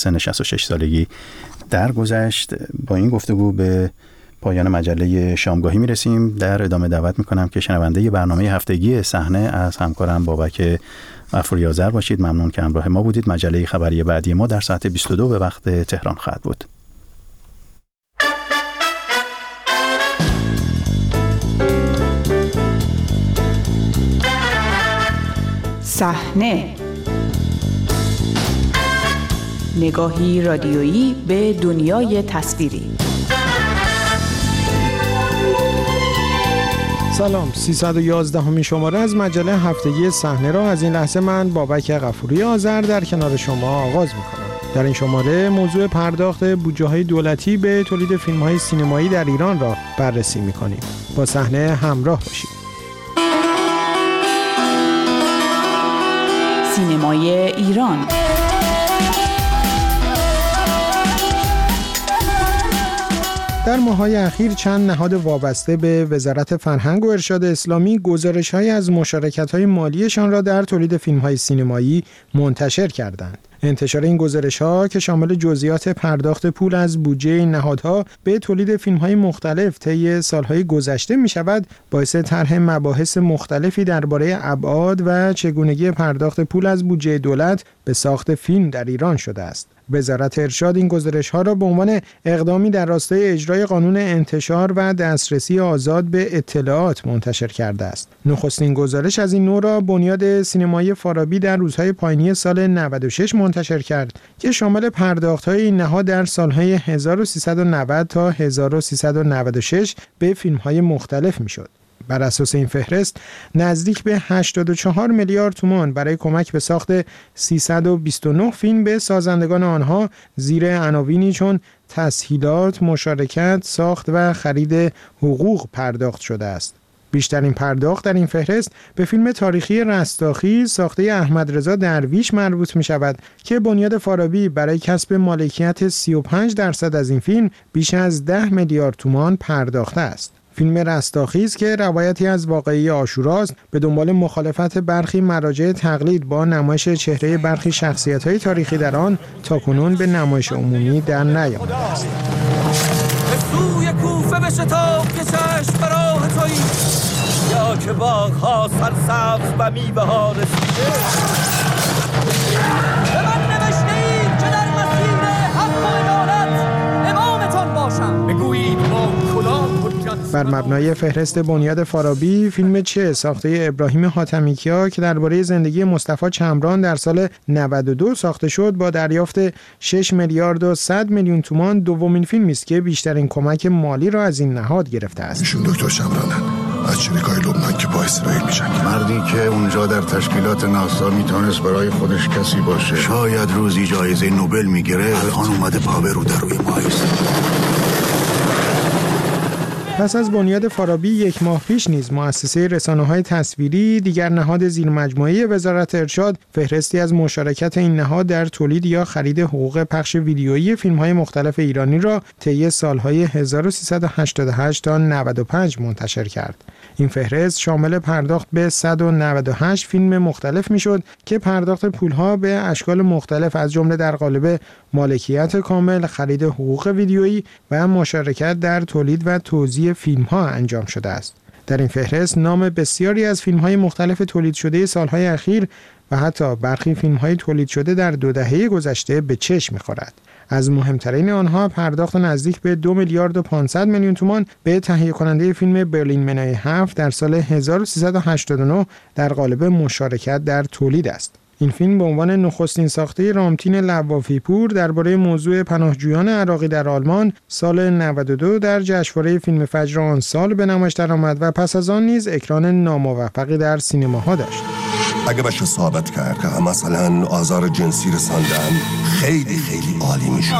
سن 66 سالگی درگذشت. با این گفتگو به پایان مجله شامگاهی میرسیم. در ادامه دعوت میکنم که شنونده برنامه هفتگی صحنه از همکارم بابک غفوری آذر باشید. ممنون که همراه ما بودید. مجله خبری بعدی ما در ساعت 22 به وقت تهران خواهد بود. صحنه، نگاهی رادیویی به دنیای تصویری. سلام، 311 شماره از مجله هفتگی صحنه را از این لحظه من بابک غفوری آذر در کنار شما آغاز می‌کنم. در این شماره موضوع پرداخت بودجه‌های دولتی به تولید فیلم‌های سینمایی در ایران را بررسی می‌کنیم. با صحنه همراه باشید. سینمای ایران. در ماه‌های اخیر چند نهاد وابسته به وزارت فرهنگ و ارشاد اسلامی گزارش‌هایی از مشارکت‌های مالیشان را در تولید فیلم‌های سینمایی منتشر کردند. انتشار این گزارش‌ها که شامل جزئیات پرداخت پول از بودجه این نهادها به تولید فیلم‌های مختلف طی سال‌های گذشته می‌شود، باعث طرح مباحث مختلفی درباره ابعاد و چگونگی پرداخت پول از بودجه دولت به ساخت فیلم در ایران شده است. وزارت ارشاد این گزارش‌ها را به عنوان اقدامی در راستای اجرای قانون انتشار و دسترسی آزاد به اطلاعات منتشر کرده است. نخستین گزارش از این نوع را بنیاد سینمایی فارابی در روزهای پایانی سال 96 منتشر کرد که شامل پرداخت‌های این نهاد در سال‌های 1390 تا 1396 به فیلم‌های مختلف می‌شد. بر اساس این فهرست نزدیک به 84 میلیارد تومان برای کمک به ساخت 329 فیلم به سازندگان آنها زیر عناوینی چون تسهیلات، مشارکت، ساخت و خرید حقوق پرداخت شده است. بیشترین پرداخت در این فهرست به فیلم تاریخی رستاخیز ساخته احمد رضا درویش مربوط می شود که بنیاد فارابی برای کسب مالکیت 35% از این فیلم بیش از 10 میلیارد تومان پرداخته است. فیلم رستاخیز که روایتی از واقعه عاشوراست، به دنبال مخالفت برخی مراجع تقلید با نمایش چهره برخی شخصیت‌های تاریخی در آن تاکنون به نمایش عمومی در نیامده است. به سوی کوفه بشتاب که چشم به راه تویی، یا که باغ‌ها سرسبز و میوه‌ها رسیده. به من نوشته‌اید که در مسیر حق و عدالت امامتان باشم. بگویید با کلام بر مبنای فهرست بنیاد فارابی، فیلم چه ساخته ابراهیم حاتمیکیا که درباره زندگی مصطفی چمران در سال 92 ساخته شد، با دریافت 6 میلیارد و 100 میلیون تومان دومین فیلمی است که بیشترین کمک مالی را از این نهاد گرفته است. ایشون دکتر چمرانن از چریکای لبنان که با اسرائیل می‌جنگن. مردی که اونجا در تشکیلات ناسا میتونست برای خودش کسی باشه، شاید روزی جایزه نوبل میگیره، الان اومده پا به رو در روی ما ایستاده. پس از بنیاد فارابی یک ماه پیش نیز مؤسسه رسانه‌های تصویری، دیگر نهاد زیرمجموعه وزارت ارشاد، فهرستی از مشارکت این نهاد در تولید یا خرید حقوق پخش ویدیویی فیلم‌های مختلف ایرانی را طی سال‌های 1388 تا 95 منتشر کرد. این فهرست شامل پرداخت به 198 فیلم مختلف میشد که پرداخت پولها به اشکال مختلف از جمله در قالب مالکیت کامل، خرید حقوق ویدیویی و مشارکت در تولید و توزیع فیلم‌ها انجام شده است. در این فهرست نام بسیاری از فیلم‌های مختلف تولید شده سال‌های اخیر و حتی برخی فیلم‌های تولید شده در 2 دهه گذشته به چشم می‌خورد. از مهمترین آنها پرداخت نزدیک به 2 میلیارد و 500 میلیون تومان به تهیه کننده فیلم برلین منای 7 در سال 1389 در قالب مشارکت در تولید است. این فیلم به عنوان نخستین ساخته رامتین لوافی پور درباره موضوع پناهجویان عراقی در آلمان سال 92 در جشنواره فیلم فجر آن سال به نمایش درآمد و پس از آن نیز اکران ناموفقی در سینماها داشت. اگه بشه ثابت کرد که مثلا آزار جنسی رساندن، خیلی عالی میشه.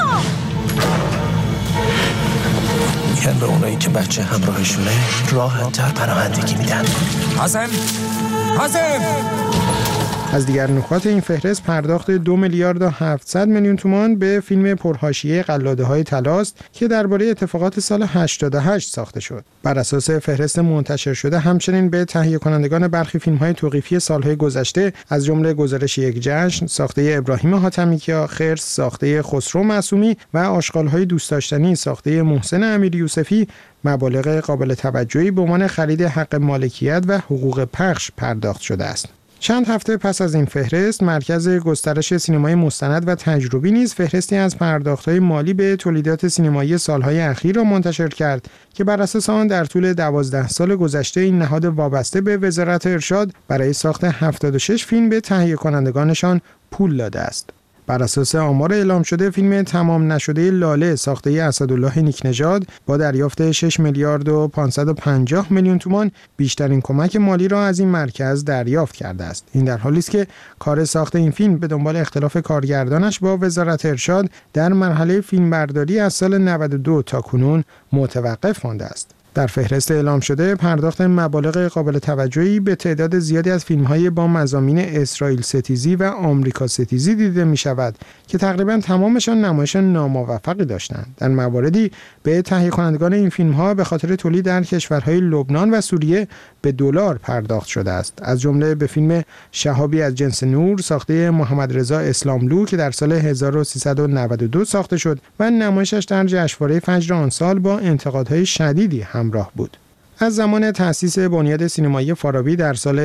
میگن به اونایی که بچه همراهشونه راحت‌تر پناهندگی میدن. حسن از دیگر نکات این فهرست پرداخت 2 میلیارد و 700 میلیون تومان به فیلم پرحاشیه قلاده‌های طلا است که درباره اتفاقات سال 88 ساخته شد. بر اساس فهرست منتشر شده همچنین به تهیه کنندگان برخی فیلم‌های توقیفی سال‌های گذشته از جمله گزارش یک جشن ساخته ابراهیم حاتمیکیا، خرس ساخته خسرو معصومی و آشغال‌های دوست داشتنی ساخته محسن امیریوسفی مبالغ قابل توجهی به عنوان خرید حق مالکیت و حقوق پخش پرداخت شده است. چند هفته پس از این فهرست، مرکز گسترش سینمای مستند و تجربی نیز فهرستی از پرداخت‌های مالی به تولیدات سینمایی سال‌های اخیر را منتشر کرد که بر اساس آن در طول 12 سال گذشته این نهاد وابسته به وزارت ارشاد برای ساخت 76 فیلم به تهیه کنندگانشان پول داده است. بر اساس آمار اعلام شده فیلم تمام نشده لاله ساخته اسدالله نیکنژاد با دریافت 6 میلیارد و 550 میلیون تومان بیشترین کمک مالی را از این مرکز دریافت کرده است. این در حالی است که کار ساخت این فیلم به دنبال اختلاف کارگردانش با وزارت ارشاد در مرحله فیلمبرداری از سال 92 تا کنون متوقف مانده است. در فهرست اعلام شده پرداخت مبالغ قابل توجهی به تعداد زیادی از فیلم‌های با مضامین اسرائیل ستیزی و آمریکا ستیزی دیده می‌شود که تقریباً تمامشان نمایش ناموفقی داشتند. در مواردی به تهیه کنندگان این فیلم‌ها به خاطر تولید در کشورهای لبنان و سوریه به دلار پرداخت شده است. از جمله به فیلم شهابی از جنس نور ساخته محمد رضا اسلاملو که در سال 1392 ساخته شد و نمایشش در جشنواره فجر آن سال با انتقادهای شدیدی همراه بود. از زمان تأسیس بنیاد سینمایی فارابی در سال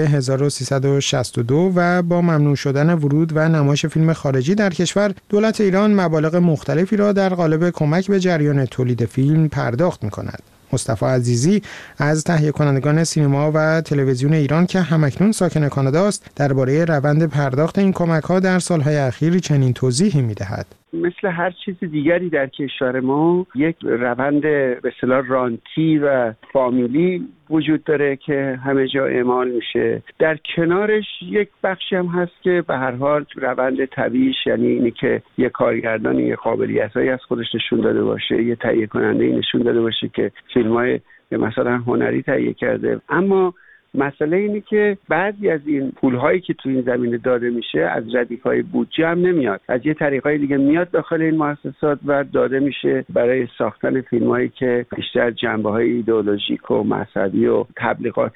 1362 و با ممنوع شدن ورود و نمایش فیلم خارجی در کشور، دولت ایران مبالغ مختلفی را در قالب کمک به جریان تولید فیلم پرداخت می‌کند. مصطفی عزیزی از تهیه کنندگان سینما و تلویزیون ایران که همکنون ساکن کانادا است، درباره روند پرداخت این کمک‌ها در سال‌های اخیر چنین توضیحی می‌دهد. مثل هر چیز دیگری در کشور ما یک روند به اصطلاح رانتی و فامیلی وجود داره که همه جا اعمال میشه. در کنارش یک بخشی هم هست که به هر حال روند طبیعیش، یعنی اینی که یه کارگردان یه قابلیتایی از خودش نشون داده باشه، یه تهیه کننده نشون داده باشه که فیلم‌های مثلا هنری تهیه کرده. اما مسئله اینه که بعضی از این پول‌هایی که تو این زمینه داده میشه از ردیف‌های بودجه هم نمیاد، از یه طریقای دیگه میاد داخل این مؤسسات و داده میشه برای ساختن فیلم‌هایی که بیشتر جنبه‌های ایدئولوژیک و مذهبی و تبلیغات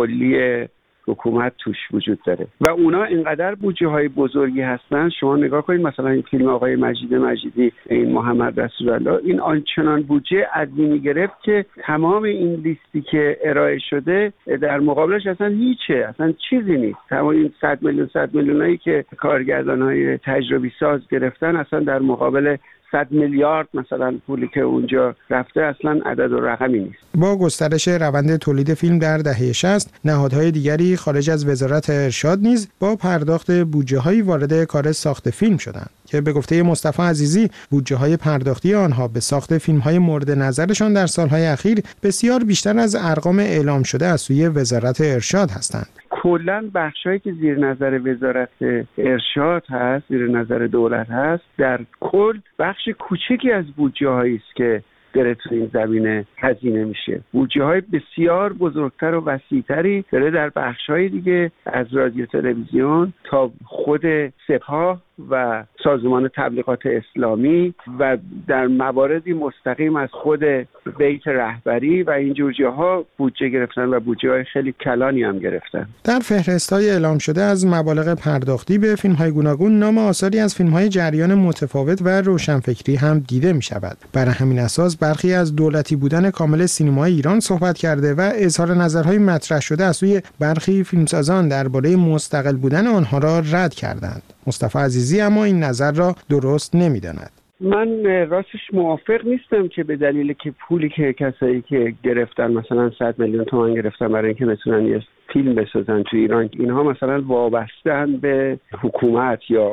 کلی حکومت توش وجود داره و اونا اینقدر بودجه های بزرگی هستن. شما نگاه کنید مثلا این فیلم آقای مجیدی، این محمد رسول الله، این آنچنان بودجه عظیمی گرفت که تمام این لیستی که ارائه شده در مقابلش اصلا هیچه، اصلا چیزی نیست. تمام این 100 میلیونایی که کارگردان‌های تجربی ساز گرفتن اصلا در مقابل 100 میلیارد مثلا پولی که اونجا رفته اصلا عدد و رقمی نیست. با گسترش روند تولید فیلم در دهه 60 نهادهای دیگری خارج از وزارت ارشاد نیز با پرداخت بودجه‌هایی وارد کار ساخت فیلم شدند که به گفته مصطفی عزیزی بودجه‌های پرداختی آنها به ساخت فیلم‌های مورد نظرشان در سال‌های اخیر بسیار بیشتر از ارقام اعلام شده از سوی وزارت ارشاد هستند. کلاً بخشایی که زیر نظر وزارت ارشاد هست، زیر نظر دولت هست، در کل بخش کوچکی از بودجه‌هایی است که داره تو این زمینه هزینه میشه. بودجه‌های بسیار بزرگتر و وسیع‌تری داره در بخش‌های دیگه از رادیو تلویزیون تا خود سپاه و سازمان تبلیغات اسلامی و در مواردی مستقیم از خود بیت رهبری و اینجور جاها بودجه گرفتن و بودجه‌های خیلی کلانی هم گرفتن. در فهرست‌های اعلام شده از مبالغ پرداختی به فیلم‌های گوناگون نام آثاری از فیلم‌های جریان متفاوت و روشنفکری هم دیده می‌شود. برای همین اساس برخی از دولتی بودن کامل سینمای ایران صحبت کرده و اظهار نظرهای مطرح شده از سوی برخی فیلمسازان درباره مستقل بودن آنها را رد کردند. مصطفی عزیزی اما این نظر را درست نمی‌داند. من راستش موافق نیستم که به دلیل که پولی که کسایی که گرفتن مثلا 100 میلیون تومان گرفتن برای اینکه بتونن یه فیلم بسازن تو ایران، اینها مثلا وابسته‌اند به حکومت یا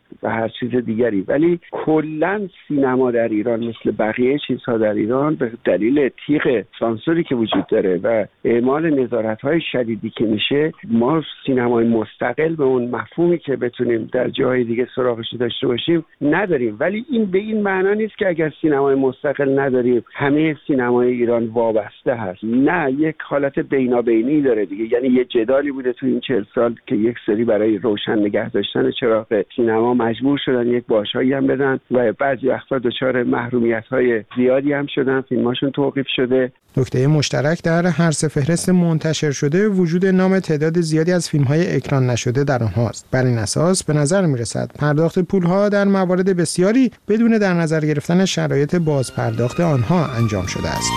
و هر چیز دیگری، ولی کلا سینما در ایران مثل بقیه چیزها در ایران به دلیل تیغ سانسوری که وجود داره و اعمال نظارت‌های شدیدی که میشه، ما سینمای مستقل به اون مفهومی که بتونیم در جاهای دیگه سراغش داشته باشیم نداریم. ولی این به این معنا نیست که اگر سینمای مستقل نداریم همه سینمای ایران وابسته هست. نه، یک حالت بینابینی داره دیگه. یعنی یه جدالی بوده تو این 40 سال که یک سری برای روشن نگه داشتن چراغ سینما مجبور شدن یک باشایی هم بدن و بعضی وقتا دچار محرومیت‌های زیادی هم شدن، فیلماشون توقیف شده. نکته مشترک در هر سه فهرست منتشر شده وجود نام تعداد زیادی از فیلم‌های اکران نشده در آنهاست. بر این اساس به نظر می‌رسد پرداخت پول‌ها در موارد بسیاری بدون در نظر گرفتن شرایط بازپرداخت آنها انجام شده است.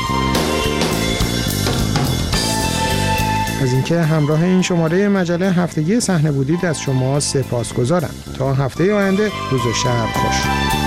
از اینکه همراه این شماره مجله هفتگی صحنه بودید از شما سپاسگزارم. تا هفته آینده روز و شب خوش.